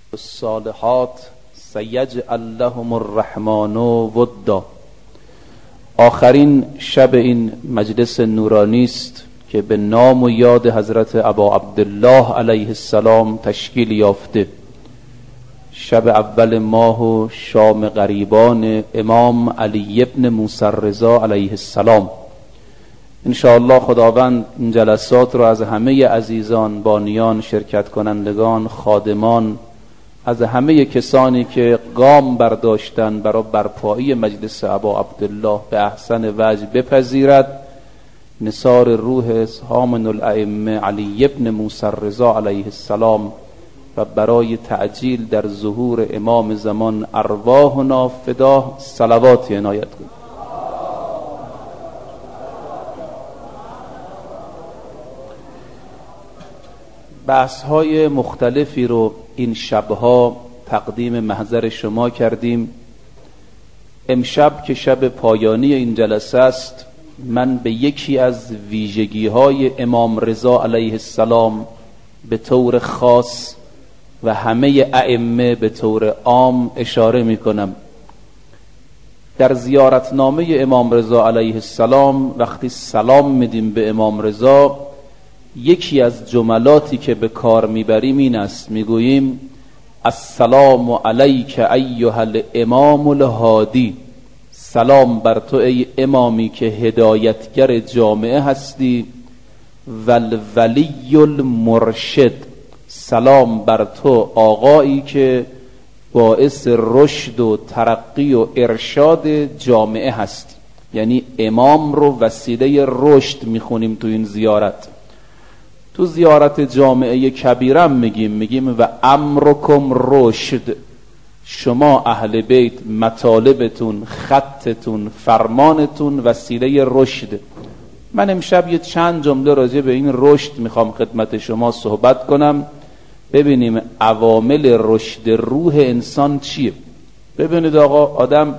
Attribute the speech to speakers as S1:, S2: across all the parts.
S1: الصالحات سیجعل لهم الرحمن ودا. آخرین شب این مجلس نورانی است که به نام و یاد حضرت ابا عبدالله علیه السلام تشکیل یافته. شب اول ماه و شام غریبان امام علی ابن موسی رضا علیه السلام. انشاءالله خداوند این جلسات رو از همه عزیزان، بانیان، شرکت کنندگان، خادمان، از همه کسانی که گام برداشتن برای برپایی مجلس ابا عبدالله به احسن وجه بپذیرد. نثار روح هامن الائمه علی ابن موسی رضا علیه السلام و برای تعجیل در ظهور امام زمان ارواحنا فدا صلواتی عنایت کنید. بحث‌های مختلفی رو این شبها تقدیم محضر شما کردیم. امشب که شب پایانی این جلسه است، من به یکی از ویژگی‌های امام رضا علیه السلام به طور خاص و همه ائمه به طور عام اشاره می‌کنم. در زیارتنامه امام رضا علیه السلام وقتی سلام میدیم به امام رضا، یکی از جملاتی که به کار میبریم این است، میگوییم السلام علیک ایها الامام الهادی. سلام بر تو ای امامی که هدایتگر جامعه هستی. والولی المرشد. سلام بر تو آقایی که باعث رشد و ترقی و ارشاد جامعه هستی. یعنی امام رو وسیله رشد میخونیم تو این زیارت. تو زیارت جامعه کبیرم میگیم و امرکم رشد. شما اهل بیت مطالبتون، خطتون، فرمانتون وسیله رشد. من امشب یه چند جمله راجع به این رشد میخوام خدمت شما صحبت کنم. ببینیم عوامل رشد روح انسان چیه. ببینید آقا، آدم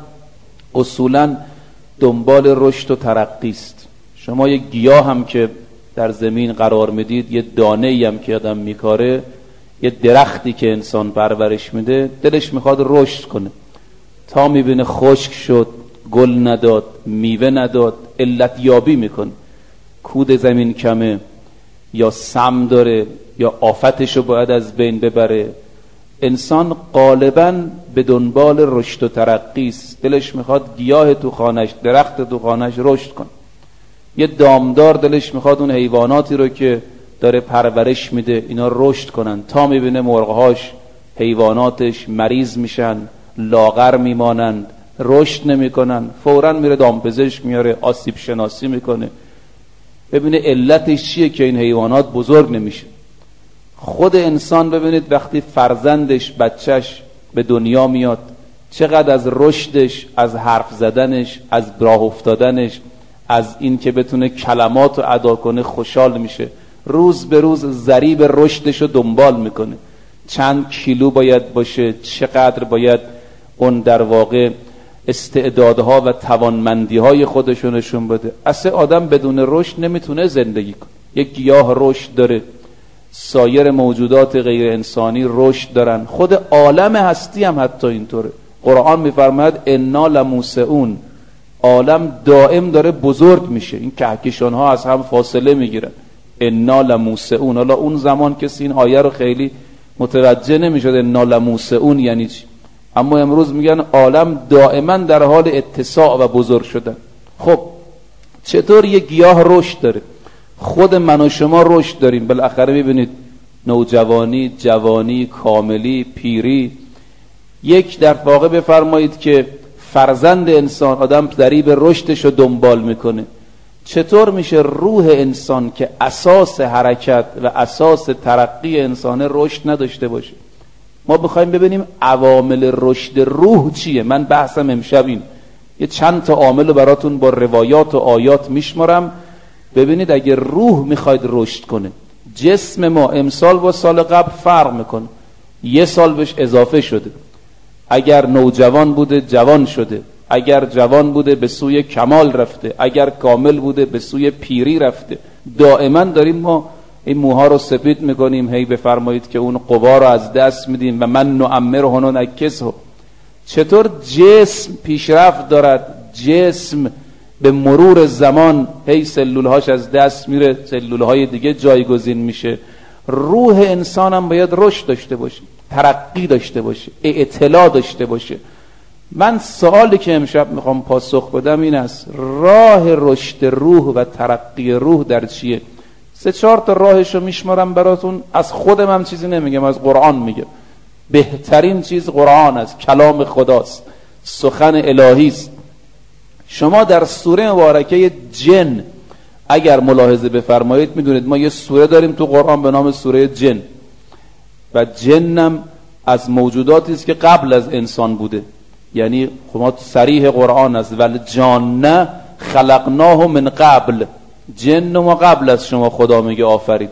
S1: اصولا دنبال رشد و ترقی است. شما یه گیاه هم که در زمین قرار میدید، یه دانه‌ای هم که آدم میکاره، یه درختی که انسان پرورش میده، دلش میخواد رشد کنه. تا میبینه خشک شد، گل نداد، میوه نداد، علت یابی میکنه. کود زمین کمه، یا سم داره، یا آفتشو باید از بین ببره. انسان غالباً به دنبال رشد و ترقی است. دلش میخواد گیاه تو خانش، درخت تو خانش رشد کنه. یه دامدار دلش میخواد اون حیواناتی رو که داره پرورش میده اینا رشد کنن. تا میبینه مرغهاش، حیواناتش مریض میشن، لاغر میمانند، رشد نمیکنن، فوراً میره دامپزشک میاره، آسیب شناسی میکنه، ببینه علتش چیه که این حیوانات بزرگ نمیشه. خود انسان ببینید وقتی فرزندش، بچهش به دنیا میاد، چقدر از رشدش، از حرف زدنش، از راه افتادنش، از این که بتونه کلمات رو ادا کنه خوشحال میشه. روز به روز ضریب رشدش رو دنبال میکنه. چند کیلو باید باشه، چقدر باید اون در واقع استعدادها و توانمندیهای خودش رو نشون بده. اصلا آدم بدون رشد نمیتونه زندگی کنه. یک گیاه رشد داره، سایر موجودات غیر انسانی رشد دارن، خود عالم هستی هم حتی اینطوره. قرآن میفرماید انا لموسعون. عالم دائم داره بزرگ میشه، این کهکشان ها از هم فاصله میگیرن. انا لموسعون. حالا اون زمان کسی این آیه رو خیلی متوجه نمیشد انا لموسعون یعنی چی، اما امروز میگن عالم دائما در حال اتساع و بزرگ شدن. خب چطور یه گیاه رشد داره؟ خود من و شما رشد داریم. بالاخره میبینید نوجوانی، جوانی، کاملی، پیری. یک در واقع بفرمایید که فرزند انسان، آدم ضریب رشدش رو دنبال میکنه. چطور میشه روح انسان که اساس حرکت و اساس ترقی انسانه رشد نداشته باشه؟ ما بخوایم ببینیم عوامل رشد روح چیه. من بحثم امشب این. یه چند تا عامل براتون با روایات و آیات میشمارم. ببینید اگه روح میخواید رشد کنه، جسم ما امسال با سال قبل فرق میکنه، یه سال بهش اضافه شده. اگر نوجوان بوده جوان شده، اگر جوان بوده به سوی کمال رفته، اگر کامل بوده به سوی پیری رفته. دائما داریم ما این موها رو سپید میکنیم، هی بفرمایید که اون قوا رو از دست میدیم و من نعمره و ننکسه. چطور جسم پیشرفت دارد، جسم به مرور زمان هی سلولهاش از دست میره، سلولهای دیگه جایگزین میشه. روح انسان هم باید رشد داشته باشه، ترقی داشته باشه، اطلاع داشته باشه. من سوالی که امشب میخوام پاسخ بدم این است: راه رشد روح و ترقی روح در چیه؟ 3-4 تا راهشو میشمارم براتون. از خودم هم چیزی نمیگم، از قرآن میگم. بهترین چیز قرآن است، کلام خداست، سخن الهی است. شما در سوره مبارکه جن اگر ملاحظه بفرمایید میدونید ما یه سوره داریم تو قرآن به نام سوره جن و جنم از موجوداتی است که قبل از انسان بوده. یعنی ما صریح قرآن است: والجان خلقناه من قبل. جن ما قبل از شما خدا میگه آفرید.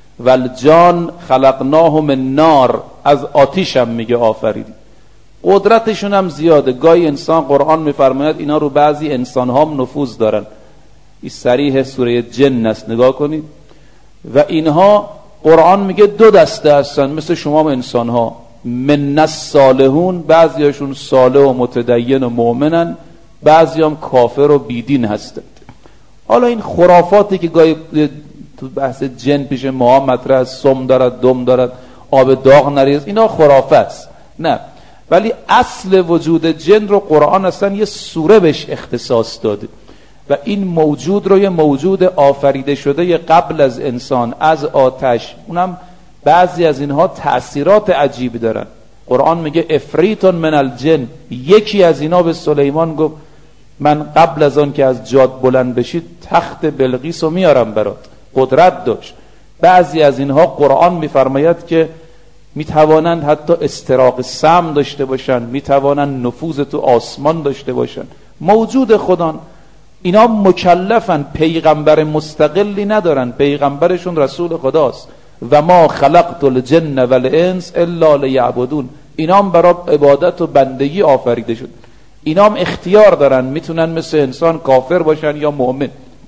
S1: والجان خلقناه من نار، از آتیش هم میگه آفرید. قدرتشون هم زیاده. گاهی انسان قرآن میفرماید اینا رو بعضی انسان ها هم نفوذ دارن. این صریح سوره جن است، نگاه کنید. و اینها قرآن میگه 2 دسته هستن مثل شما انسان ها: من الصالحون، بعضی هاشون صالح و متدین و مؤمنن، بعضی هم کافر و بیدین هستند. حالا این خرافاتی که گاهی تو بحث جن پیش ما مطرح است، سم دارد، دم دارد، آب داغ نریز، اینا خرافه است. نه، ولی اصل وجود جن رو قرآن اصلا یه سوره بهش اختصاص داده و این موجود رو یه موجود آفریده شده یه قبل از انسان، از آتش. اونم بعضی از اینها تأثیرات عجیبی دارن. قرآن میگه افریت من الجن، یکی از اینا به سلیمان گفت من قبل از آن که از جاد بلند بشید تخت بلقیس رو میارم برات. قدرت داشت. بعضی از اینها قرآن میفرماید که میتوانند حتی استراق سم داشته باشن، میتوانند نفوذ تو آسمان داشته باشن، موجود خدان. اینا مکلفن، پیغمبر مستقلی ندارن، پیغمبرشون رسول خداست. و ما خلقت الجن والانس الا لیعبدون. اینا هم برای عبادت و بندگی آفریده شد. اینا هم اختیار دارن، میتونن مثل انسان کافر باشن یا مؤمن.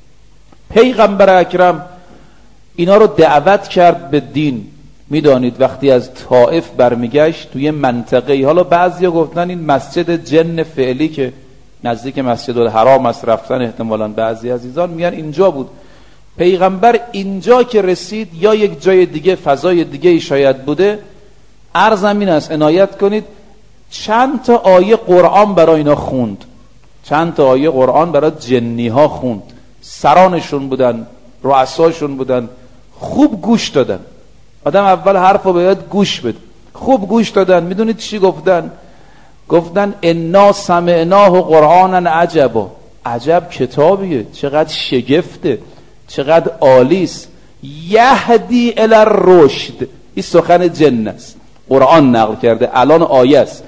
S1: پیغمبر اکرم اینا رو دعوت کرد به دین. میدانید وقتی از طائف برمیگشت توی منطقه، حالا بعضیا گفتن این مسجد جن فعلی که نزدیک مسجد الحرام است رفتن، احتمالاً بعضی عزیزان میگن اینجا بود. پیغمبر اینجا که رسید یا یک جای دیگه، فضای دیگه شاید بوده. عرضم این است عنایت کنید، چند تا آیه قرآن برای اینا خوند، چند تا آیه قرآن برای جنی ها خوند. سرانشون بودن، رؤساشون بودن، خوب گوش دادن. آدم اول حرفو باید گوش بده. خوب گوش دادن. میدونید چی گفتن؟ گفتن انا سمعناه قرآنا عجبا. عجب کتابیه، چقدر شگفته، چقدر عالیست. یهدی الی الرشد. این سخن جن است، قرآن نقل کرده، الان آیه است.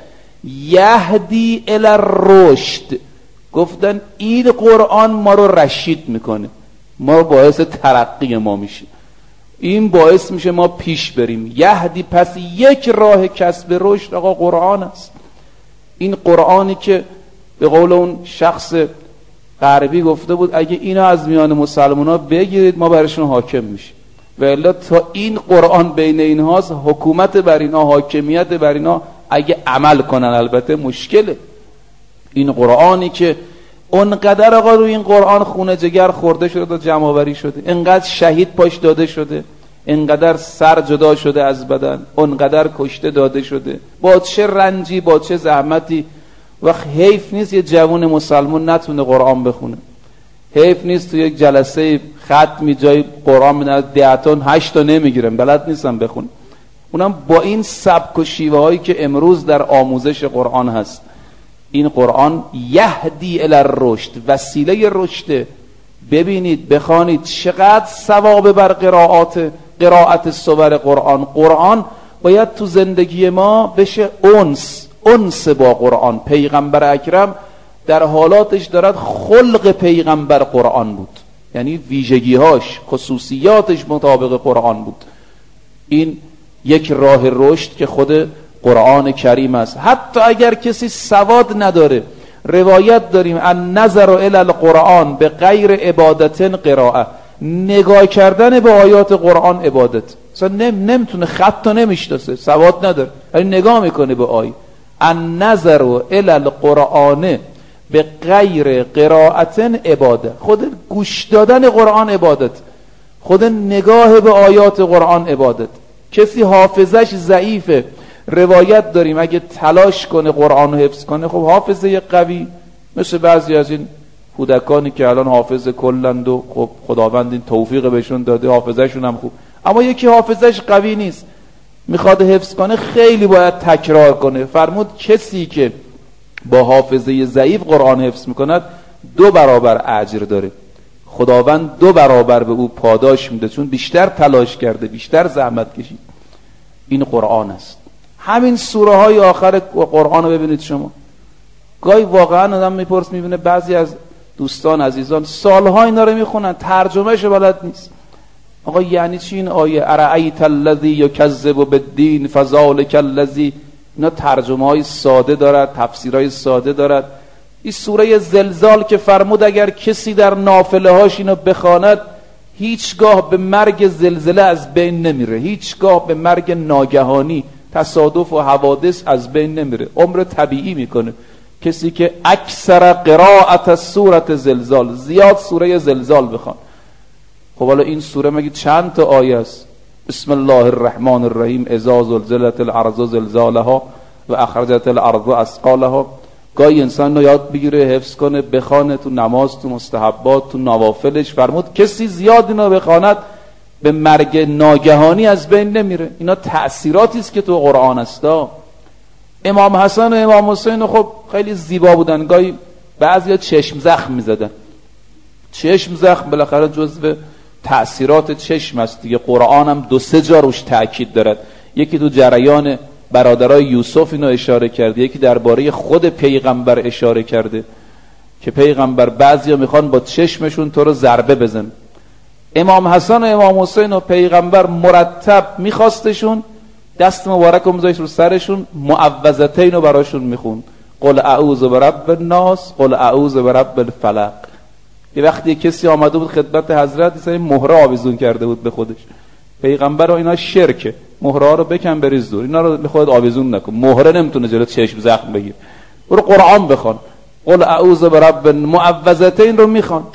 S1: یهدی الی الرشد. گفتن این قرآن ما رو رشید میکنه، ما رو باعث ترقی ما میشه، این باعث میشه ما پیش بریم. یهدی، پس یک راه کسب رشد آقا قرآن است. این قرآنی که به قول اون شخص غربی گفته بود اگه اینا از میان مسلمان ها بگیرید ما برشون حاکم میشیم، و الا تا این قرآن بین اینهاست، حکومت بر اینا، حاکمیت بر اینا، اگه عمل کنن البته مشکله. این قرآنی که اونقدر آقا روی این قرآن خونه جگر خورده شده و جمع آوری شده، انقدر شهید پاش داده شده، انقدر سر جدا شده از بدن، انقدر کشته داده شده، با چه رنجی، با چه زحمتی. و حیف نیست یه جوان مسلمان نتونه قرآن بخونه. حیف نیست تو یک جلسه ختمی جای قرآن بنویسه 10 تا 8 تا نمیگیرن، بلد نیستن بخونه. اونم با این سبک و شیوه هایی که امروز در آموزش قرآن هست. این قرآن یهدی الی الرشد، وسیله رشد. ببینید، بخوانید چقدر ثواب بر قرائت سور قرآن. قرآن باید تو زندگی ما بشه انس با قرآن. پیغمبر اکرم در حالاتش دارد خلق پیغمبر قرآن بود، یعنی ویژگیهاش، خصوصیاتش مطابق قرآن بود. این یک راه رشد که خود قرآن کریم است. حتی اگر کسی سواد نداره، روایت داریم ان نظر الی القرآن به غیر عبادت قراءه. نگاه کردن به آیات قرآن عبادت. اصلا نمیتونه، خط نمیشناسه، سواد نداره، ولی نگاه میکنه به آیه. النظر الی القرآن به غیر قرائت عبادت. خود گوش دادن قرآن عبادت، خود نگاه به آیات قرآن عبادت. کسی حافظش ضعیفه، روایت داریم اگه تلاش کنه قرآن رو حفظ کنه، خب حافظه قوی مثل بعضی از این کودکانی که الان حافظ کلند و خب خداوند این توفیق بهشون داده، حافظهشون هم خوب. اما یکی حافظش قوی نیست، میخواد حفظ کنه، خیلی باید تکرار کنه. فرمود کسی که با حافظه ضعیف قرآن حفظ میکند 2 برابر اجر داره، خداوند 2 برابر به او پاداش میده، چون بیشتر تلاش کرده، بیشتر زحمت کشید. این قرآن است. همین سوره های آخر قرآن رو ببینید شما. گاهی واقعا آدم میپرس، میبینه بعضی از دوستان عزیزان سالها اینا رو میخونن، ترجمهش بلد نیست. آقا یعنی چی این آیه؟ ارأیت الذی یکذب بالدین فذلک الذی. اینا ترجمه های ساده دارد، تفسیرهای ساده دارد. این سوره زلزال که فرمود اگر کسی در نافله هاش اینو بخواند هیچگاه به مرگ زلزله از بین نمیره، هیچگاه به مرگ ناگهانی، تصادف و حوادث از بین نمیره، عمر طبیعی میکنه. کسی که اکثر قرائت سوره زلزال، زیاد سوره زلزال بخوان. خب حالا این سوره مگه چند تا آیه است؟ بسم الله الرحمن الرحیم، اذا زلزلت الارض زلزالها و اخرجت الارض اثقالها. گاهی انسان رو یاد بگیره، حفظ کنه، بخونه، تو نماز، تو مستحبات، تو نوافلش. فرمود کسی زیاد اینا بخواند به مرگ ناگهانی از بین نمیره. اینا تأثیراتی است که تو قرآن هستا. امام حسن و امام حسین خب خیلی زیبا بودن، گاهی بعضیا چشم زخم میزدن. چشم زخم بالاخره جزو تأثیرات چشم است دیگه. قرآن هم 2-3 جا روش تأکید دارد. یکی تو جریان برادرای یوسف اینو اشاره کرده، یکی درباره خود پیغمبر اشاره کرده که پیغمبر بعضیا میخوان با چشمشون تو رو ضربه بزن. امام حسن و امام حسین و پیغمبر مرتب میخواستشون، دست مبارک رو میذاشت رو سرشون، معوذتین رو براشون میخوند. قل اعوذ برب الناس، قل اعوذ برب الفلق. یه وقتی کسی آمده بود خدمت حضرت، این مهره آویزون کرده بود به خودش. پیغمبر و اینا شرکه، مهره ها رو بکن بریز دور، اینا رو به خودت آویزون نکن. مهره نمیتونه جلو چشم زخم بگیر. برو قرآن بخوان، قل اعوذ برب، معوذتین رو میخواند.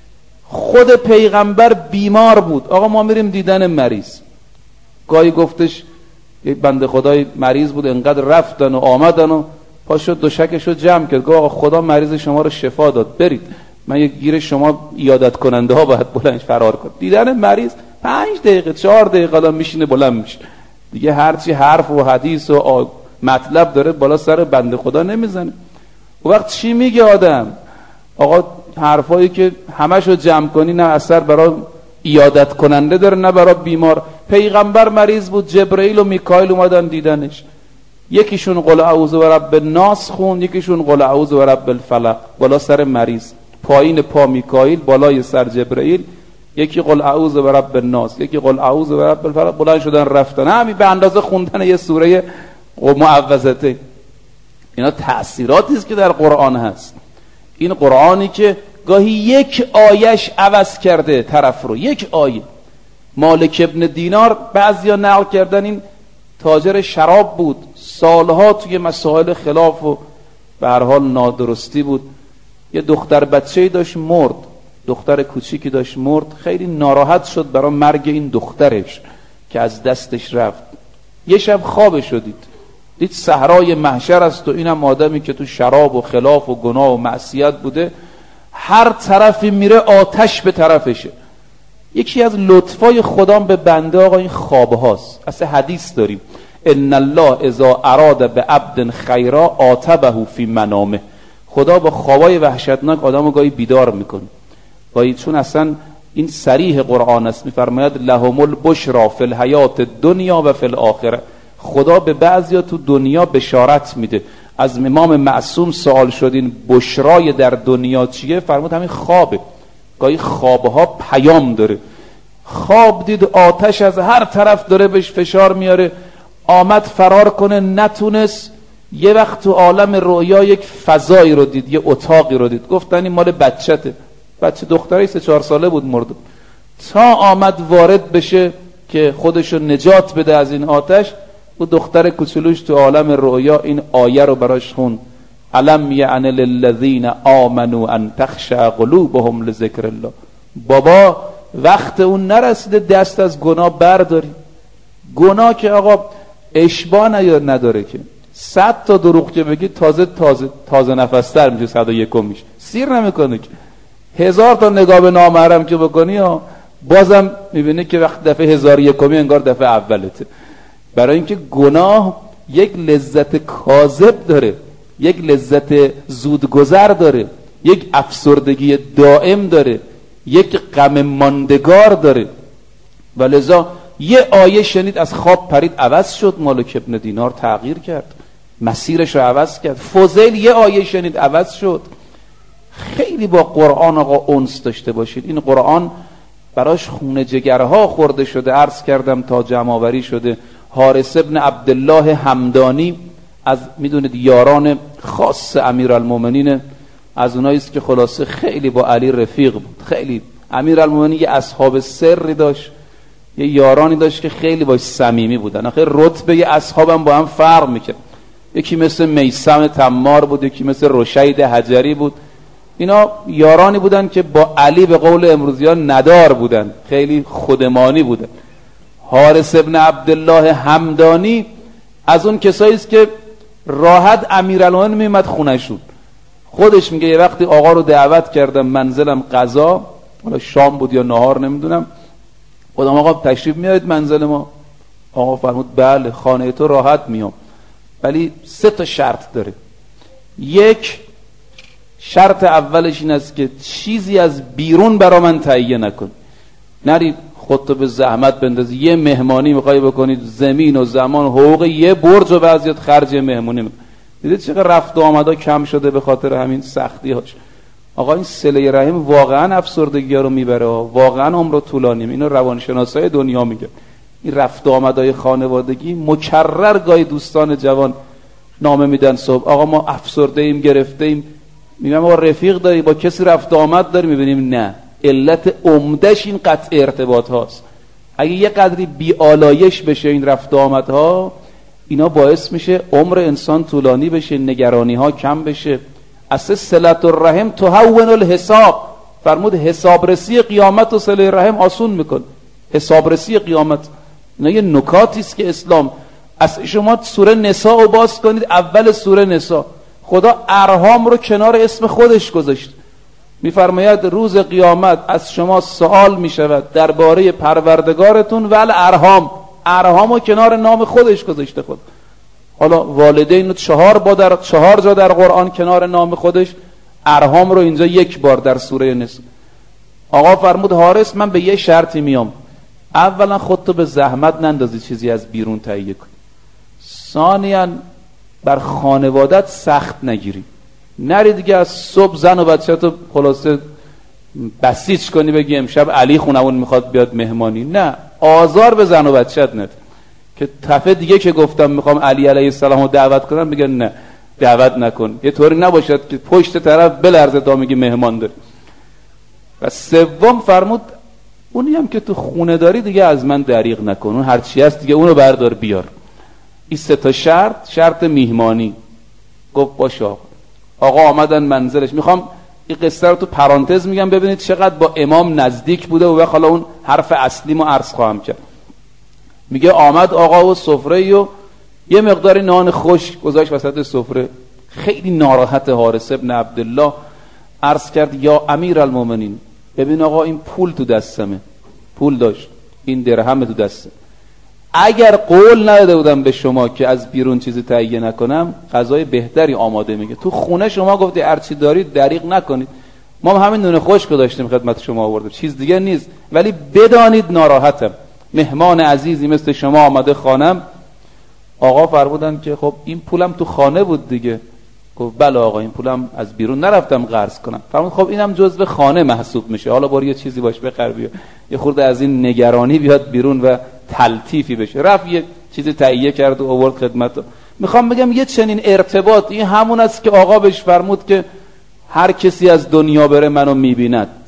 S1: خود پیغمبر بیمار بود. آقا ما میریم دیدن مریض، گاهی گفتش یک بنده خدای مریض بود، انقدر رفتن و آمدن و پاشو دوشکشو جمع کرد، گفت آقا خدا مریض شما رو شفا داد، برید، من یک گیر شما ایادت کننده ها باید بلند فرار کن. دیدن مریض 5 دقیقه 4 دقیقه آدم میشینه بلند میشه دیگه، هرچی حرف و حدیث و مطلب داره بالا سر بنده خدا نمیزنه. و وقت چی میگه آدم؟ آقا حرفایی که همشو جمع کنی نه اثر برای ایادت کننده داره نه برای بیمار. پیغمبر مریض بود، جبرئیل و میکائیل اومدن دیدنش، یکیشون قل اعوذ برب الناس خون، یکیشون قل اعوذ برب الفلق بالا سر مریض، پایین پا میکائیل، بالای سر جبرئیل، یکی قل اعوذ برب الناس، یکی قل اعوذ برب الفلق. بلند شدن رفتن، همین به اندازه خوندن یه سوره معوذته. اینا تأثیراتی است که در قرآن هست. این قرآنی که گاهی یک آیش عوض کرده طرف رو، یک آیه. مالک ابن دینار بعضیا نقل کردن این تاجر شراب بود، سالها توی مسائل خلاف و به هر حال نادرستی بود. یه دختر بچه‌ای داشت مرد، دختر کوچیکی داشت مرد، خیلی ناراحت شد برای مرگ این دخترش که از دستش رفت. یه شب خوابش رو دید صحرای محشر است و اینم آدمی که تو شراب و خلاف و گناه و معصیت بوده، هر طرفی میره آتش به طرفشه. یکی از لطفای خدا به بنده آقا این خواب هاست. اصلا حدیث داریم ان الله اذا اراد بعبد خیرا عاتبه فی منامه. خدا با خوابای وحشتناک آدمو گاهی بیدار میکنه، گاهی، چون اصلا این صریح قرآن است، میفرماید لهم البشرا فی الحیات الدنیا و فی الاخره. خدا به بعضیا تو دنیا بشارت میده. از امام معصوم سوال شدین بشرای در دنیا چیه؟ فرمود همین خوابه. گاهی خوابها پیام داره. خواب دید آتش از هر طرف داره بهش فشار میاره، آمد فرار کنه نتونست. یه وقت تو عالم رویا یک فضایی رو دید، یه اتاقی رو دید، گفتن این مال بچته. بچه دختری 3-4 ساله بود مرد. تا آمد وارد بشه که خودشو نجات بده از این آتش. و دختر کوچولوش تو عالم رؤیا این آیه رو براش خون: الم یعن للذین آمنوا ان تخشع قلوبهم لذکر الله. بابا وقت اون نرسیده دست از گناه برداری. گناه که آقا اشباه نداره که 100 تا دروغ که بگی تازه نفستر میشه، 101 میشه، سیر نمیکنه که 1000 تا نگاه به نامحرم که بکنی بازم میبینی که وقت دفعه 1001 انگار دفعه اولته. برای اینکه گناه یک لذت کاذب داره، یک لذت زودگذر داره، یک افسردگی دائم داره، یک غم ماندگار داره. ولذا یه آیه شنید از خواب پرید، عوض شد، مالک ابن دینار تغییر کرد، مسیرش رو عوض کرد. فضیل یه آیه شنید عوض شد. خیلی با قرآن آقا انس داشته باشید. این قرآن براش خون جگرها خورده شده. عرض کردم تا جمع‌آوری شده. حارث ابن عبدالله همدانی از میدونید یاران خاص امیرالمومنین، از اونایی است که خلاصه خیلی با علی رفیق بود. خیلی امیرالمومنین یه اصحاب سری داشت، یه یارانی داشت که خیلی باش صمیمی بودن. آخه رتبه یه اصحابم با هم فرق میکرد. یکی مثل میثم تمار بود، یکی مثل رشید حجری بود. اینا یارانی بودن که با علی به قول امروزیان ندار بودن، خیلی خودمانی بودن. حارث ابن عبدالله همدانی از اون کسایی است که راحت امیرالمومنین میومد خونه‌شون. خودش میگه یه وقتی آقا رو دعوت کردم منزلم قضا، حالا شام بود یا نهار نمیدونم، خودم آقا تشریف میارید منزل ما؟ آقا فرمود بله، خانه تو راحت میام، ولی 3 تا شرط داره. یک شرط اولش این است که چیزی از بیرون برا من تهیه نکن. نری خودتو به زحمت بندازی، یه مهمانی میخوای بکنید، زمین و زمان حقوق یه برج و بعضیات خرج مهمونی میکنید. دیدید چقدر رفت و آمدا کم شده به خاطر همین سختی هاش. آقا این صله رحم واقعا افسردگی ها رو میبره، واقعا عمر رو طولانی. اینو روانشناسای دنیا میگه. این رفت و آمدای خانوادگی مکرر گاهی دوستان جوان نامه میدن صبح آقا ما افسرده ایم، گرفته ایم. میگم آقا رفیق داری، با کسی رفت و آمد داری؟ میبینیم نه، علت عمدش این قطع ارتباط هاست. اگه یه قدری بی‌آلایش بشه این رفت و آمد ها، اینا باعث میشه عمر انسان طولانی بشه، نگرانی ها کم بشه. اصل صلت الرحم تهون الحساب. فرمود حسابرسی قیامت و صله رحم آسون میکن. حسابرسی قیامت اینا یه نکاتی است که اسلام. اصل شما سوره نساء رو باز کنید، اول سوره نساء خدا ارحام رو کنار اسم خودش گذاشت. میفرماید روز قیامت از شما سوال میشود درباره پروردگارتون و ارحام رو کنار نام خودش گذاشته خود. حالا والدین رو 4 جا در قرآن کنار نام خودش، ارحام رو اینجا 1 بار در سوره نساء. آقا فرمود حارث من به یه شرطی میام. اولا خودتو به زحمت نندازی چیزی از بیرون تهیه کن. ثانیاً بر خانوادت سخت نگیری. نری دیگه از صبح زن و بچه‌تو خلاصه بسیج کنی بگی امشب علی خونمون میخواد بیاد مهمانی. نه، آزار به زن و بچه‌ت نده که دفعه دیگه که گفتم میخوام علی علیه السلام رو دعوت کنم بگن نه دعوت نکن. یه طوری نباشد که پشت طرف بلرزه تا میگی مهمان داری. و سوم فرمود اونی هم که تو خونه داری دیگه از من دریغ نکن، اون هر چی هست دیگه اونو بردار بیار. این 3 تا شرط میهمانی. گفت باشه. آقا آمدن منزلش. میخوام این قصه رو تو پرانتز میگم ببینید چقدر با امام نزدیک بوده و حالا اون حرف اصلیمو عرض خواهم کرد. میگه آمد آقا و سفره و یه مقدار نان خشک گذاشت وسط سفره. خیلی ناراحت حارث ابن عبدالله عرض کرد یا امیرالمومنین ببین آقا این پول تو دستمه، پول داشت، این درهم تو دسته. اگر قول نداده بودم به شما که از بیرون چیزی تهیه نکنم غذای بهتری آماده میگه. تو خونه شما گفتی هر چی دارید دریغ نکنید، ما همین نون خشک داشتیم خدمت شما آوردیم، چیز دیگه نیست. ولی بدانید ناراحتم، مهمان عزیزی مثل شما آمده خانم. آقا فرمودن که خب این پولم تو خانه بود دیگه. گفت بله آقا این پولم از بیرون نرفتم قرض کنم. فرمود خب اینم جزو خانه محسوب میشه، حالا برو یه چیزی باش بخر بیا، یه خورده از این نگرانی بیاد بیرون و تلطیفی بشه. رفت یه چیزی تهیه کرد و آورد خدمتو. میخوام بگم یه چنین ارتباط این همون است که آقا بهش فرمود که هر کسی از دنیا بره منو میبیند.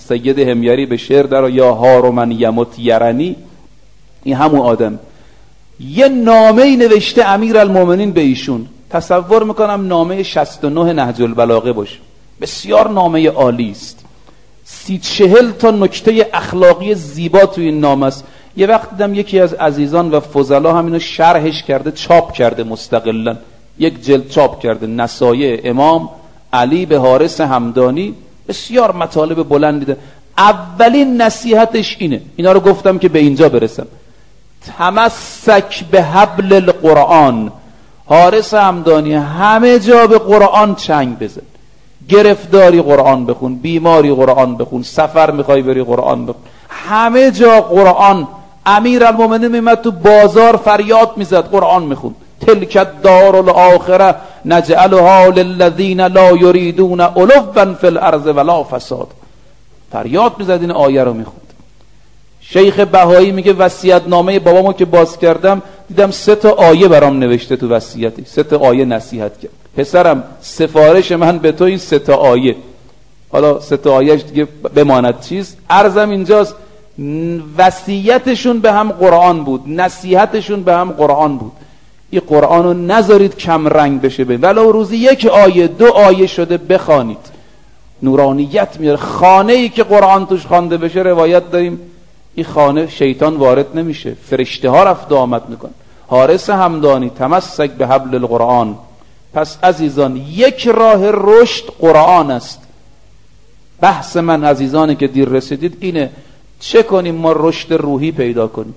S1: سید همیری به شعر در یا هار من یمت یرنی، این همون آدم. یه نامه‌ای نوشته امیرالمومنین به ایشون، تصور میکنم نامه 69 نهج البلاغه باشه، بسیار نامه عالی است. 30-40 تا نکته اخلاقی زیبا توی این نامه است. یه وقت دیدم یکی از عزیزان و فضلا همینو شرحش کرده، چاپ کرده مستقلا، یک جلد چاپ کرده، نصایح امام علی به حارث همدانی، بسیار مطالب بلندی ده. اولین نصیحتش اینه، اینا رو گفتم که به اینجا برسم، تمسک به حبل القرآن. حارث همدانی همه جا به قرآن چنگ بزن، گرفتاری قرآن بخون، بیماری قرآن بخون، سفر میخوای بری قرآن بخون، همه جا قرآن. امیرالمومنین میمد تو بازار فریاد میزد قرآن میخون، تلک الدار الاخره نجعلها للذین لا یریدون علوا فی الارض ولا فساد. فریاد میزد، این آیه رو میخوند. شیخ بهایی میگه وصیت‌نامه بابامو که باز کردم دیدم 3 تا آیه برام نوشته تو وصیتش، 3 تا آیه نصیحت کرد. پسرم سفارش من به تو این 3 تا آیه، حالا 3 تا آیهش دیگه بماند چیز، عرضم اینجاست. وصیتشون به هم قرآن بود، نصیحتشون به هم قرآن بود. این قرآن رو نذارید کم رنگ بشه، ولو روزی 1 آیه 2 آیه شده بخوانید، نورانیت میاره. خانه ای که قرآن توش خوانده بشه، روایت داریم این خانه شیطان وارد نمیشه، فرشته ها رفت آمد میکن. حارث همدانی تمسک به حبل القرآن. پس عزیزان یک راه رشد قرآن است. بحث من عزیزانی که دیر رسیدید اینه، چه کنیم ما رشد روحی پیدا کنیم؟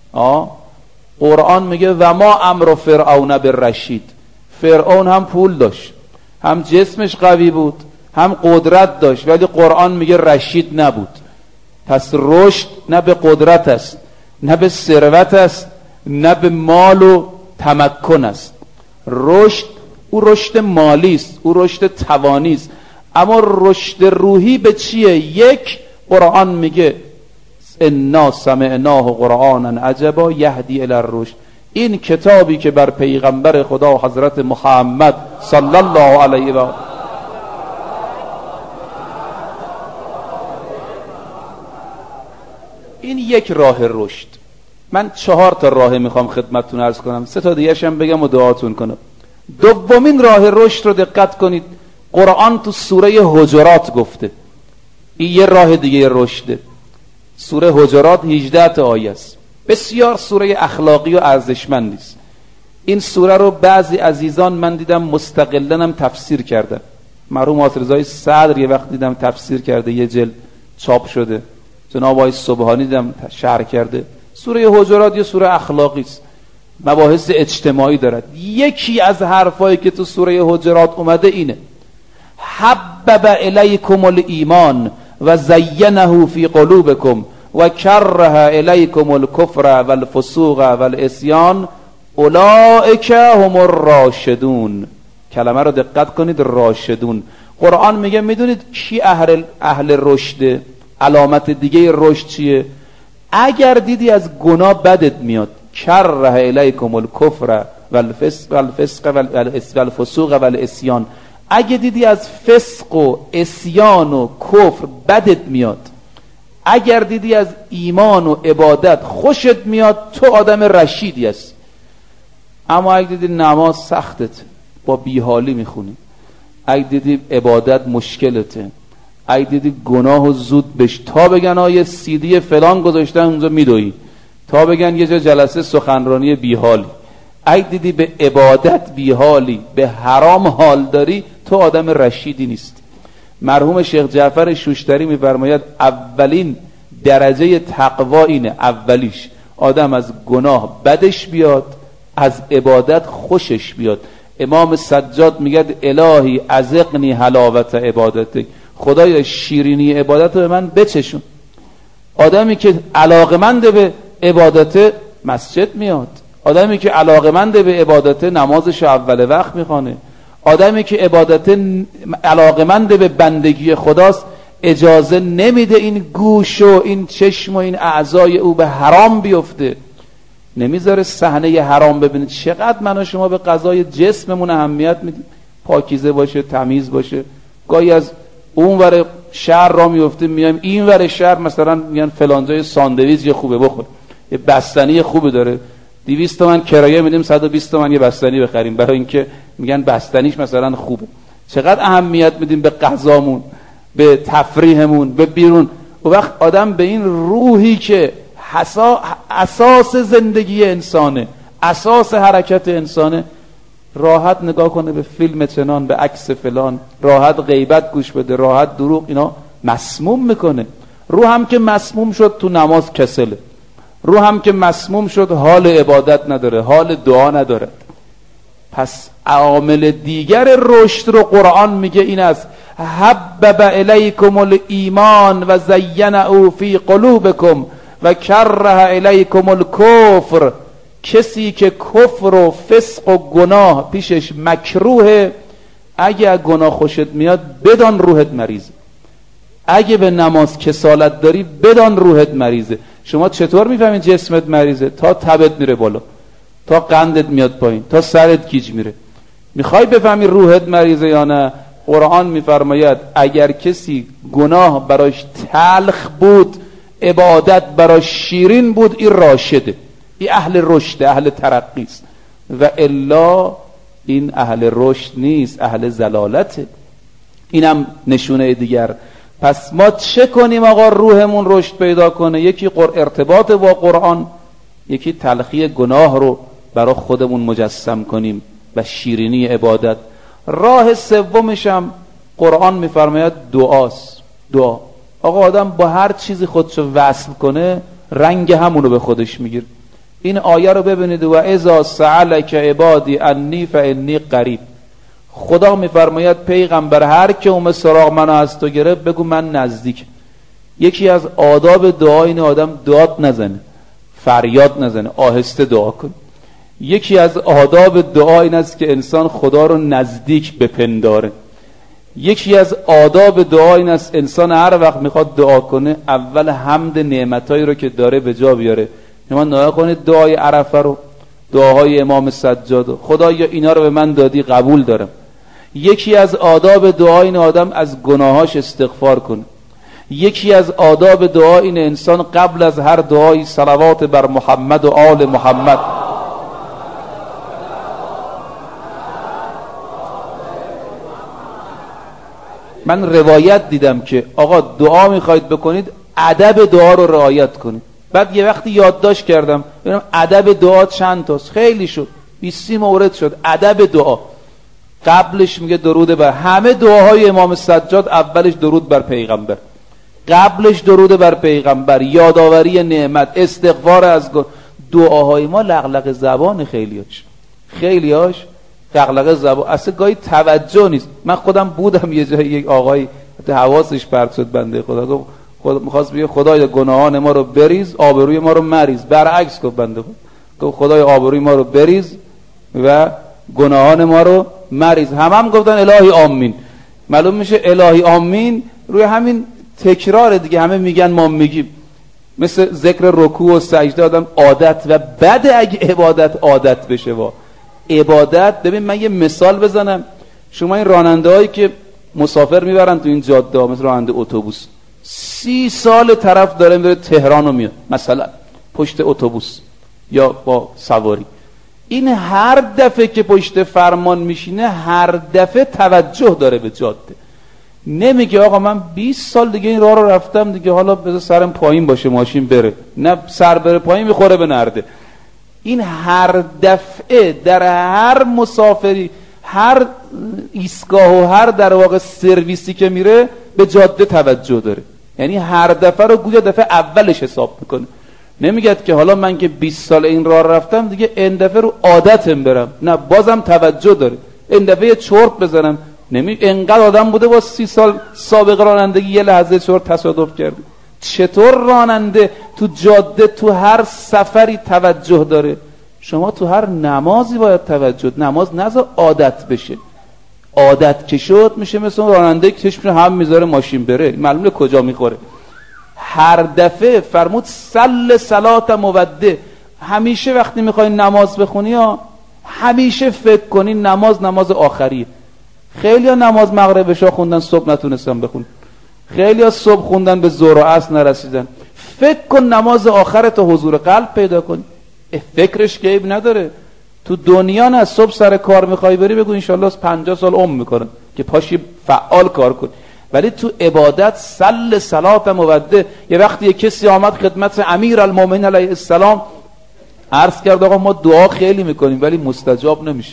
S1: قرآن میگه و ما امر فرعون بالرشید. فرعون هم پول داشت، هم جسمش قوی بود، هم قدرت داشت، ولی قرآن میگه رشید نبود. پس رشد نه به قدرت است، نه به ثروت است، نه به مال و تمکن است. رشد او رشد مالی است، او رشد توانی است. اما رشد روحی به چیه؟ یک، قرآن میگه انا سمعناه قرآنا عجبا یهدی الی الرشد. این کتابی که بر پیغمبر خدا حضرت محمد صلی الله علیه و این یک راه رشد. من 4 تا راه میخوام خدمتتون عرض کنم، 3 تا دیگه هم بگم و دعاتون کنم. دومین راه رشد رو دقت کنید، قرآن تو سوره حجرات گفته، این یه راه دیگه رشده. سوره حجرات 18 تا آیه است، بسیار سوره اخلاقی و ارزشمندی است. این سوره رو بعضی عزیزان من دیدم مستقلاً هم تفسیر کردن. مرحوم آترزای صدر یه وقت دیدم تفسیر کرده، یه جلد چاپ شده. جناب آقای سبحانی دیدم شرح کرده. سوره حجرات یه سوره اخلاقی است، مباحث اجتماعی دارد. یکی از حرفایی که تو سوره حجرات اومده اینه: حبب الیکم الایمان و زینه فی قلوبکم و کره الیکم الکفر والفسوق والعصیان اولئک هم الراشدون. کلمه رو دقت کنید، راشدون. قرآن میگه میدونید کی اهل رشده؟ علامت دیگه رشد چیه؟ اگر دیدی از گناه بدت میاد، کره الیکم الکفر والفسوق والعصیان، اگه دیدی از فسق و عصیان و کفر بدت میاد، اگر دیدی از ایمان و عبادت خوشت میاد، تو آدم رشیدی هستی. اما اگه دیدی نماز سختت، با بیحالی میخونی، اگه دیدی عبادت مشکلته، اگه دیدی گناه و زود بش، تا بگن آیه CD فلان گذاشتن اونجا میدوی، تا بگن یه جا جلسه سخنرانی بیحالی، اگه دیدی به عبادت بیحالی، به حرام حال داری، تو آدم رشیدی نیست. مرحوم شیخ جعفر شوشتری میفرماید اولین درجه تقوا اینه، اولیش آدم از گناه بدش بیاد، از عبادت خوشش بیاد. امام سجاد میگه الهی ازقنی حلاوت عبادتک، خدای شیرینی عبادت رو به من بچشون. آدمی که علاقمند به عبادت مسجد میاد، آدمی که علاقمند به عبادت نمازش اول وقت میخوانه، آدمی که علاقمند به بندگی خداست اجازه نمیده این گوش و این چشم و این اعضای او به حرام بیفته، نمیذاره صحنه حرام ببینه. چقدر من و شما به قضای جسممون اهمیت میدیم، پاکیزه باشه، تمیز باشه. گاهی از اون ور شهر را میفته، میایم این ور شهر مثلا میگن فلان جای ساندویچ یه خوبه بخور، یه بستنی خوبه داره، 200 تومن کرایه میدیم 120 تومن یه بستنی بخریم، برای اینکه میگن بستنیش مثلا خوبه. چقدر اهمیت میدیم به غذامون، به تفریحمون، به بیرون. و وقت آدم به این روحی که اساس زندگی انسانه، اساس حرکت انسانه، راحت نگاه کنه به فیلم چنان، به عکس فلان، راحت غیبت گوش بده، راحت دروغ، اینا مسموم میکنه. روح هم که مسموم شد تو نماز کسله، روح هم که مسموم شد حال عبادت نداره، حال دعا نداره. پس عوامل دیگر رشد رو قرآن میگه این است: حبب الیکم الایمان و زینه فی قلوبکم و کره الیکم الکفر. کسی که کفر و فسق و گناه پیشش مکروه، اگه گناه خوشت میاد بدان روحت مریضه. اگه به نماز کسالت داری بدان روحت مریضه. شما چطور میفهمین جسمت مریضه؟ تا تبت میره بالا، تا قندت میاد پایین، تا سرت گیج میره. میخوای بفهمی روحت مریضه یا نه؟ قرآن میفرماید اگر کسی گناه براش تلخ بود، عبادت براش شیرین بود، این راشده، این اهل رشد، اهل ترقی است. و الا این اهل رشد نیست، اهل ضلالته. اینم نشونه دیگر. پس ما چه کنیم آقا روحمون رشد پیدا کنه؟ یکی ارتباط با قرآن، یکی تلخی گناه رو برای خودمون مجسم کنیم و شیرینی عبادت. راه سومش هم قرآن میفرماید دعاست. دعا. آقا آدم با هر چیزی خودشو وصل کنه رنگ همونو به خودش میگیره. این آیه رو ببینید: و اذا سألک عبادی انی فانی قریب. خدا میفرماید پیغمبر هر که اومد سراغ منو از تو گرفت بگو من نزدیک. یکی از آداب دعا اینه آدم داد نزنه، فریاد نزنه، آهسته دعا کن. یکی از آداب دعا این است که انسان خدا رو نزدیک بپنداره. یکی از آداب دعا این است انسان هر وقت میخواد دعا کنه اول حمد نعمتایی رو که داره به جا بیاره. شما نگاه کنید دعای عرفه رو، دعاهای امام سجاد رو، خدایا اینا رو به من دادی قبول دارم. یکی از آداب دعا این آدم از گناهاش استغفار کنه. یکی از آداب دعا این انسان قبل از هر دعایی صلوات بر محمد و آل محمد. من روایت دیدم که آقا دعا میخواید بکنید ادب دعا رو رعایت کنید. بعد یه وقتی یادداشت کردم ببینم ادب دعا چند تاست، خیلی شد، 20 مورد شد. ادب دعا قبلش میگه درود بر همه دعاهای امام سجاد، اولش درود بر پیغمبر، قبلش درود بر پیغمبر، یادآوری نعمت، استغفار از دعاهای ما لغلق زبان خیلیاش لغلق زبان، اصلا گاهی توجه نیست. من خودم بودم یه جایی، یک آقایی حواسش پرت شد، بنده خدا گفت میخواست بگه خدای گناهان ما رو بریز، آبروی ما رو مریز. برعکس گفت بنده خدا، گفت خدای آبروی ما رو بریز و گناهان ما رو مریز. هم گفتن الهی آمین. معلوم میشه الهی آمین روی همین تکرار دیگه، همه میگن ما میگیم. مثل ذکر رکوع و سجده آدم عادت و بده اگه عبادت عادت بشه. عبادت، ببین من یه مثال بزنم. شما این راننده هایی که مسافر میبرن تو این جاده ها، مثل راننده اتوبوس، 30 سال طرف داره میره تهران و میاد مثلا پشت اتوبوس یا با سواری، این هر دفعه که پشت فرمان میشینه هر دفعه توجه داره به جاده. نمیگه آقا من 20 سال دیگه این راه رو رفتم دیگه، حالا بذار سرم پایین باشه ماشین بره. نه، سر بره پایین میخوره به نرده. این هر دفعه در هر مسافری، هر ایستگاه و هر در واقع سرویسی که میره به جاده توجه داره. یعنی هر دفعه رو گویا دفعه اولش حساب میکنه. نمیگه که حالا من که 20 سال این راه رفتم دیگه این دفعه رو عادتم برم. نه، بازم توجه داره. این دفعه چرت بزنم. انقدر آدم بوده با 30 سال سابقه رانندگی یه لحظه چرت تصادف کرده. چطور راننده تو جاده تو هر سفری توجه داره؟ شما تو هر نمازی باید توجه. نماز نذار عادت بشه. عادت که شد میشه مثل راننده که چشمش هم میذاره ماشین بره، معلومه کجا میخوره. هر دفعه فرمود صل صلات مودع. همیشه وقتی میخوای نماز بخونی همیشه فکر کنی نماز آخریه. خیلی ها نماز مغرب عشا خوندن صبح نتونستن بخونن، خیلی ها صبح خوندن به ظهر و عصر نرسیدن. فکر کن نماز آخرت حضور قلب پیدا کنی. فکرش که عیب نداره. تو دنیا نه، صبح سر کار میخوای بری بگو انشالله 50 سال عمر میکنم که پاشی فعال کار کن. ولی تو عبادت صل صلات مودع. یه وقتی یه کسی آمد خدمت امیرالمومنین علیه السلام عرض کرد آقا ما دعا خیلی میکنیم ولی مستجاب نمیشه.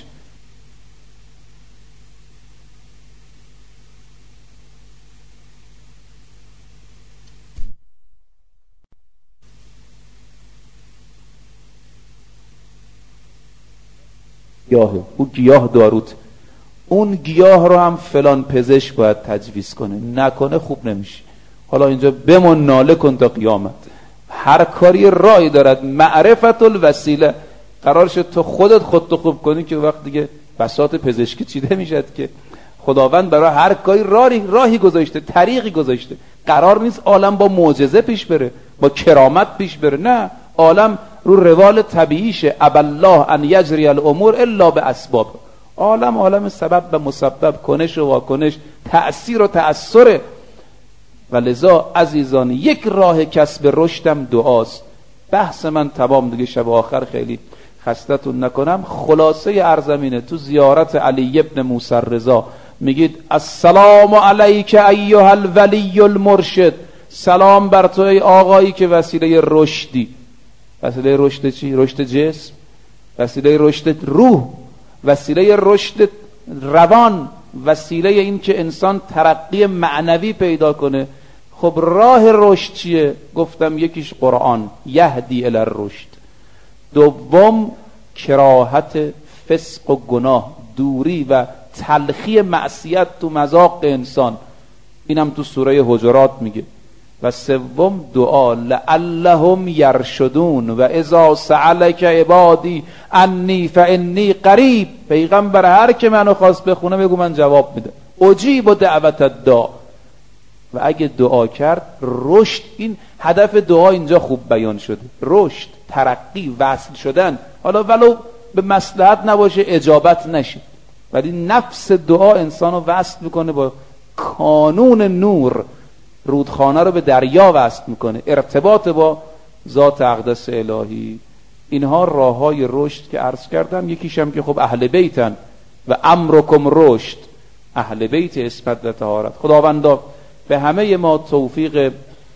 S1: گیاهه، او گیاه داروت، اون گیاه رو هم فلان پزشک باید تجویز کنه، نکنه خوب نمیشه. حالا اینجا بمون ناله کن تا قیامت. هر کاری راهی دارد. معرفت الوسیله. قرار شد تو خودت خودتو خوب کنی که وقت دیگه بساط پزشکی چیده میشد که خداوند برای هر کاری راهی گذاشته، طریقی گذاشته. قرار نیست عالم با معجزه پیش بره، با کرامت پیش بره، نه، عالم رو روال طبیعیشه. ابالله ان یجری الامور الا باسباب. عالم سبب و مسبب، کنش و واکنش، تأثیر و تأثره. و لذا عزیزان یک راه کسب رشدم دعاست. بحث من تمام دیگه، شب آخر خیلی خستتون نکنم. خلاصه ارزمینه. تو زیارت علی ابن موسی رضا میگید السلام علیک ایها الولی المرشد. سلام بر تو ای آقایی که وسیله رشدی. وسیله رشد چی؟ رشد جسم، وسیله رشد روح، وسیله رشد روان، وسیله این که انسان ترقی معنوی پیدا کنه. خب راه رشد چیه؟ گفتم یکیش قرآن، یهدی الی الرشد. دوم کراهت فسق و گناه، دوری و تلخی معصیت تو مذاق انسان، اینم تو سوره حجرات میگه. و سوم دعا، لعلهم یرشدون و اذا سألک عبادی انی فانی قریب. پیغمبر هر که منو خواست بخونه بگو من جواب میده، اجیب دعوت الداع. و اگه دعا کرد رشد، این هدف دعا اینجا خوب بیان شده، رشد، ترقی، وصل شدن. حالا ولو به مصلحت نباشه اجابت نشه، ولی نفس دعا انسانو وصل میکنه با کانون نور، رودخانه رو به دریا وصل میکنه، ارتباط با ذات اقدس الهی. اینها راههای رشد که عرض کردم. یکیشم که خب اهل بیتن و امرکم رشد، اهل بیت عصمت و طهارت. خداوندا به همه ما توفیق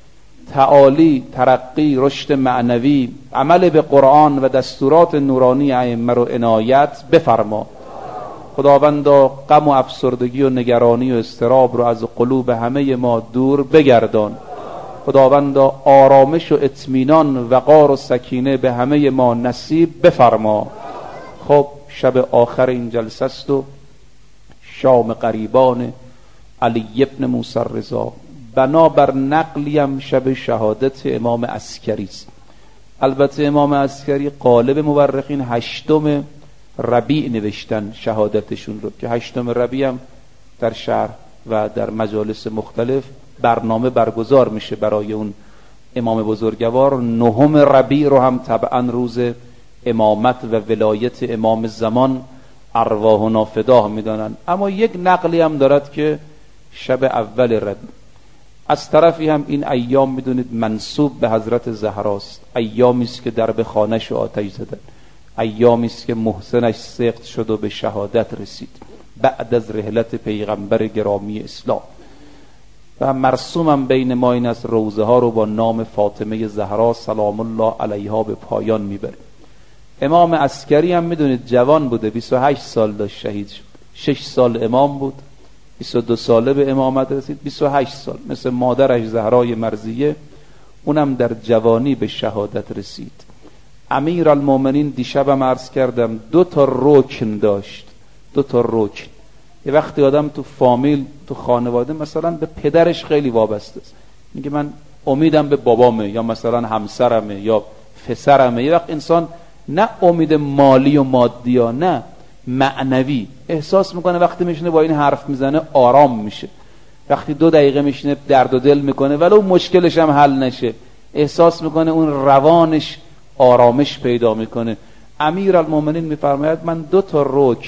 S1: تعالی، ترقی، رشد معنوی، عمل به قرآن و دستورات نورانی ائمه رو عنایت بفرما. خداوندا غم و افسردگی و نگرانی و اضطراب رو از قلوب همه ما دور بگردان. خداوندا آرامش و اطمینان، وقار و سکینه به همه ما نصیب بفرما. خب شب آخر این جلسه است و شام قریبان علی ابن موسی رضا. بنابر نقلیم شب شهادت امام عسکری است. البته امام عسکری غالب مورخین 8 ربیع نوشتن شهادتشون رو، که 8 ربیع هم در شهر و در مجالس مختلف برنامه برگزار میشه برای اون امام بزرگوار. 9 ربیع رو هم طبعا روز امامت و ولایت امام زمان ارواحنا فداه میدانن. اما یک نقلی هم دارد که شب اول ربیع. از طرفی هم این ایام میدونید منسوب به حضرت زهراست. ایامی است که درب خانه‌اش آتش زدن، ایامی است که محسنش سقط شد و به شهادت رسید بعد از رحلت پیغمبر گرامی اسلام. و مرسومم بین ما این است روزه ها رو با نام فاطمه زهرا سلام الله علیها به پایان میبره. امام عسکری هم میدونید جوان بوده، 28 سال داشت شهید شد. 6 سال امام بود، 22 ساله به امامت رسید، 28 سال مثل مادرش زهرای مرضیه، اونم در جوانی به شهادت رسید. امیرالمومنین دیشبم عرض کردم 2 رکن داشت، 2 رکن. یه وقتی آدم تو فامیل، تو خانواده مثلا به پدرش خیلی وابسته است، میگه من امیدم به بابامه یا مثلا همسرمه یا پسرمه. یه وقت انسان نه امید مالی و مادی ها، نه معنوی احساس میکنه وقتی میشینه با این حرف میزنه آرام میشه، وقتی 2 دقیقه میشینه درد و دل میکنه ولو مشکلش هم حل نشه احساس میکنه اون روانش آرامش پیدا میکنه. امیرالمومنین میفرماید من 2 رکن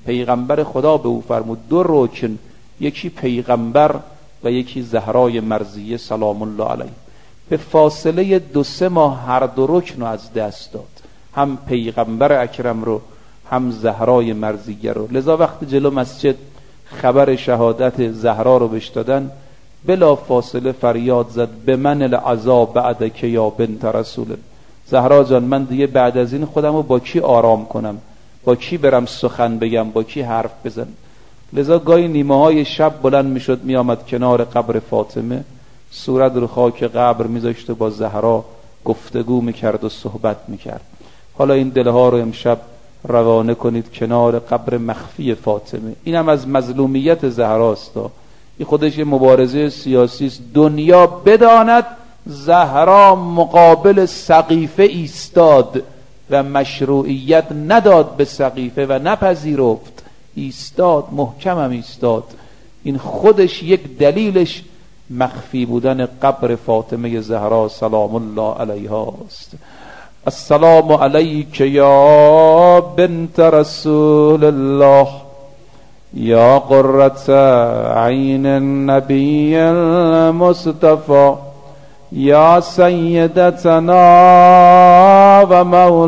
S1: پیغمبر خدا به او فرمود 2 رکن، یکی پیغمبر و یکی زهرای مرضیه سلام الله علیه. به فاصله 2-3 ماه هر 2 رکن رو از دست داد، هم پیغمبر اکرم رو هم زهرای مرضیه رو. لذا وقتی جلو مسجد خبر شهادت زهرا رو بهش دادن، بلا فاصله فریاد زد به من العذاب بعدک یا بنت رسول. زهرا جان من دیگه بعد از این خودم رو با کی آرام کنم، با کی برم سخن بگم، با کی حرف بزن. لذا گاهی نیمه های شب بلند میشد میآمد کنار قبر فاطمه، صورت رو خاک قبر میذاشت و با زهرا گفتگو میکرد و صحبت میکرد. حالا این دلها رو امشب روانه کنید کنار قبر مخفی فاطمه. اینم از مظلومیت زهراست. این خودش یه مبارزه سیاسی است. دنیا بداند زهرا مقابل سقیفه ایستاد و مشروعیت نداد به سقیفه و نپذیرفت، ایستاد، محکمم ایستاد. این خودش یک دلیلش مخفی بودن قبر فاطمه زهرا سلام الله علیها است. السلام علیک یا بنت رسول الله یا قرة عین النبی المصطفى یا سیدتنا و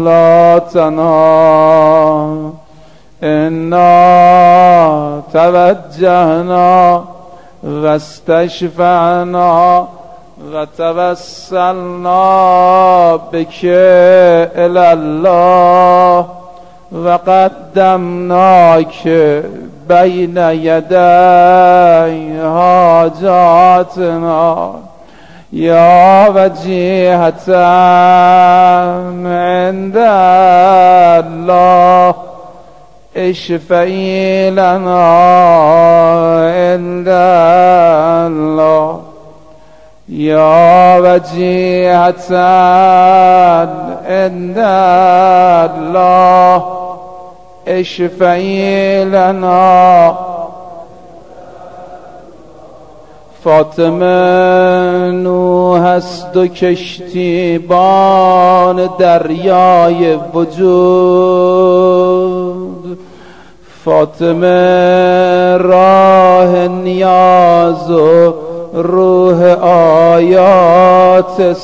S1: مولاتنا انا توجهنا و استشفعنا و توسلنا بک الی الله و قدمناک بین یدی حاجاتنا یا وجیهة عند الله اشفعی لنا عند الله یا وجیهة عند الله اشفعی لنا. فاطمه نوح است و کشتیبان دریای وجود، فاطمه راه نیاز و روح آیات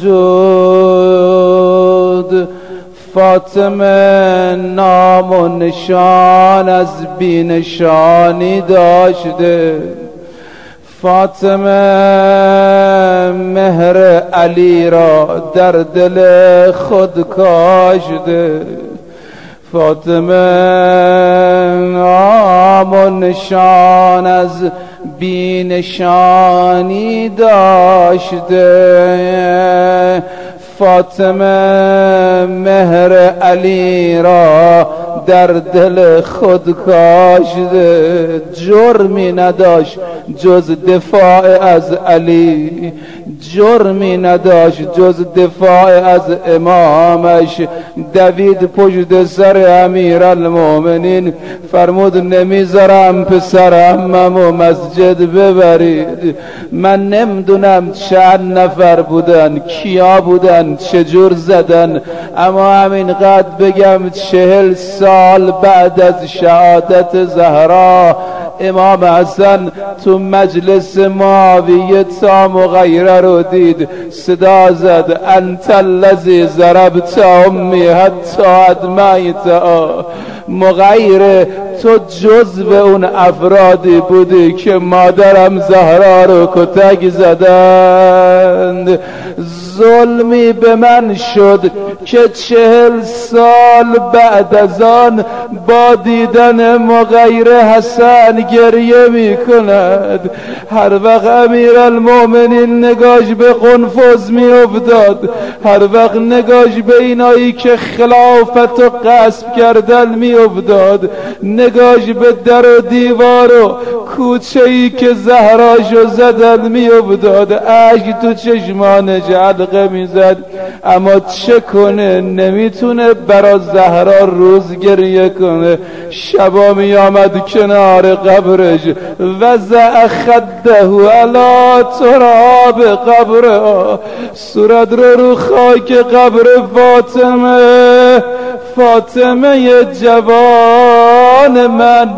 S1: سجود، فاطمه نام و نشان از بی‌نشانی داشته، فاطمه مهر علی را در دل خود کاشته، فاطمه نام و نشان از بی‌نشانی داشته، فاطمه مهر علی را در دل خود کاشته، جرمی نداشت جز دفاع از علی، جرمی نداشت جز دفاع از امامش. دوید پشت سر امیرالمومنین فرمود نمیذارم پسرمو مسجد ببرید. من نمیدونم چند نفر بودن، کیا بودن، چجور زدن، اما همینقدر بگم 40 سال بعد از شهادت زهرا امام حسن تو مجلس معاویه تا مغیره رو دید، صدا زد انت الذی ضربت امی حتی ادمیتها. مغیره تو جزو اون افرادی بودی که مادرم زهرا رو کتک زدند. ظلمی به من شد که 40 سال بعد از آن با دیدن مغیره حسن گریه می کند. هر وقت امیرالمومنین نگاش به قنفذ می افتاد، هر وقت نگاش به اینایی که خلافت و غصب کردن می افتاد، نگاش به در و دیوار و کوچه‌ای که زهراشو زدن می افتاد، اشک تو چشمانش حلقه می زد. اما چه کنه، نمیتونه برا زهرا روز گریه کنه. شبا می آمد کنار قبرش وضع خده علی تراب قبره، صورت رو خاک قبر فاطمه، فاطمه جوان جان من،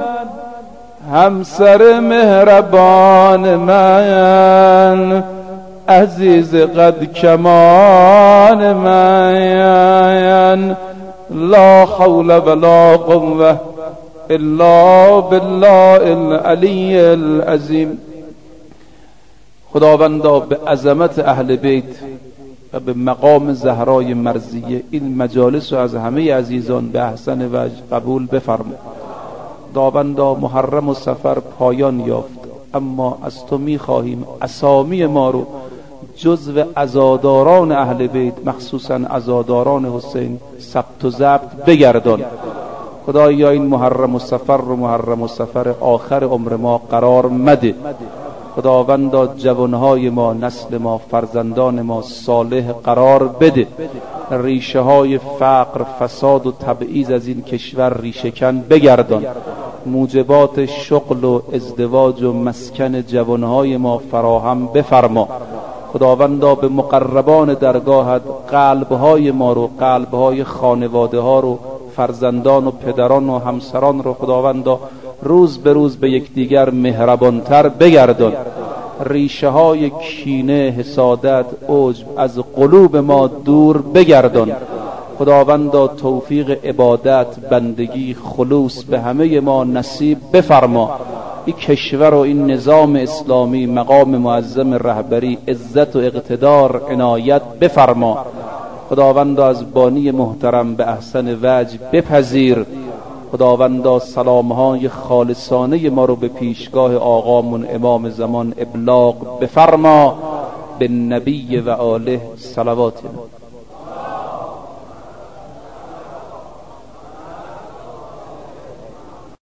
S1: همسر مهربان من، عزیز قد کمان من، لا حول ولا قوة الا بالله العلی العظیم. خداوندا به عظمت اهل بیت و به مقام زهرای مرضیه این مجالس رو از همه عزیزان به احسن وجه قبول بفرما. خداوندا محرم و سفر پایان یافت، اما از تو میخواهیم اسامی ما رو جزو عزاداران اهل بیت، مخصوصا عزاداران حسین، ثبت و ضبط بگردان. خدایا این محرم و سفر رو محرم و سفر آخر عمر ما قرار مده. خداوندا جوانهای ما، نسل ما، فرزندان ما صالح قرار بده. ریشه های فقر، فساد و تبعیض از این کشور ریشه کن بگردان. موجبات شغل و ازدواج و مسکن جوانهای ما فراهم بفرما. خداوندا به مقربان درگاهت قلبهای ما رو، قلبهای خانواده ها رو، فرزندان و پدران و همسران رو خداوندا روز به روز به یکدیگر مهربانتر بگردان. ریشه های کینه، حسادت، عجب از قلوب ما دور بگردان. خداوندا توفیق عبادت، بندگی، خلوص به همه ما نصیب بفرما. این کشور و این نظام اسلامی، مقام معظم رهبری، عزت و اقتدار عنایت بفرما. خداوندا از بانی محترم به احسن وجه بپذیر. خداوندا سلامهای خالصانه ما رو به پیشگاه آقامون امام زمان ابلاغ بفرما. به نبی و آله صلوات.